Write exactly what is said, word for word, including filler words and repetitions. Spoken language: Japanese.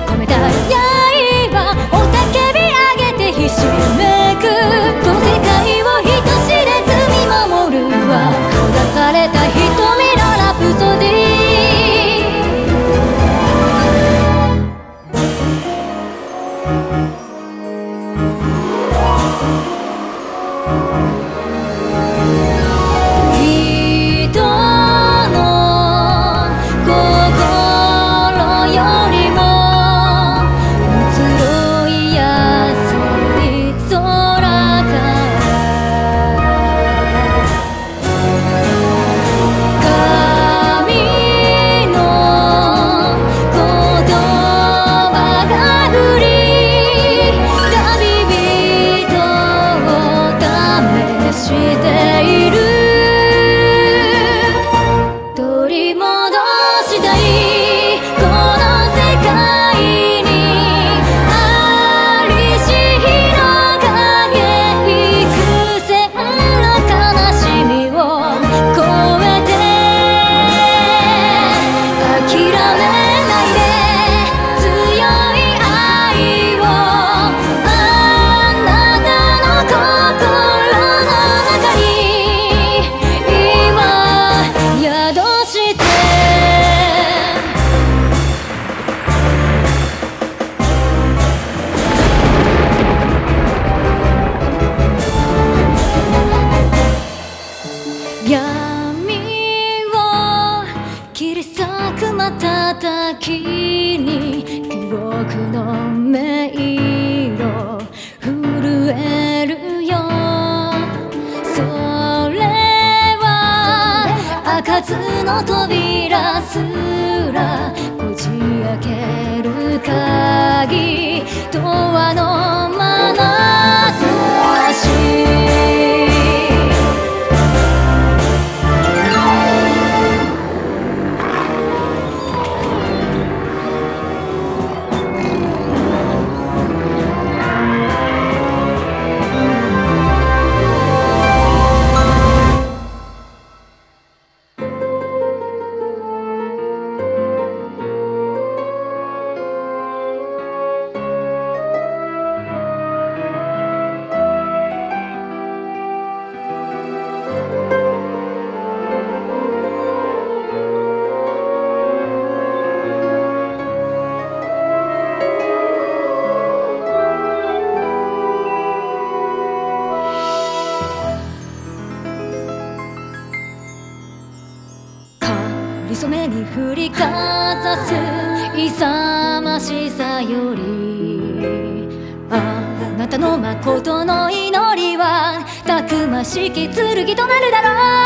込めた刃雄たけび上げてひしめくこの世界を人知れず見守るわ閉ざされた瞳のラプソディきに記憶の迷路震えるよそれは開かずの扉すらこじ開ける鍵ドアの眼差し染めに振りかざす勇ましさよりあなたの誠の祈りはたくましき剣となるだろう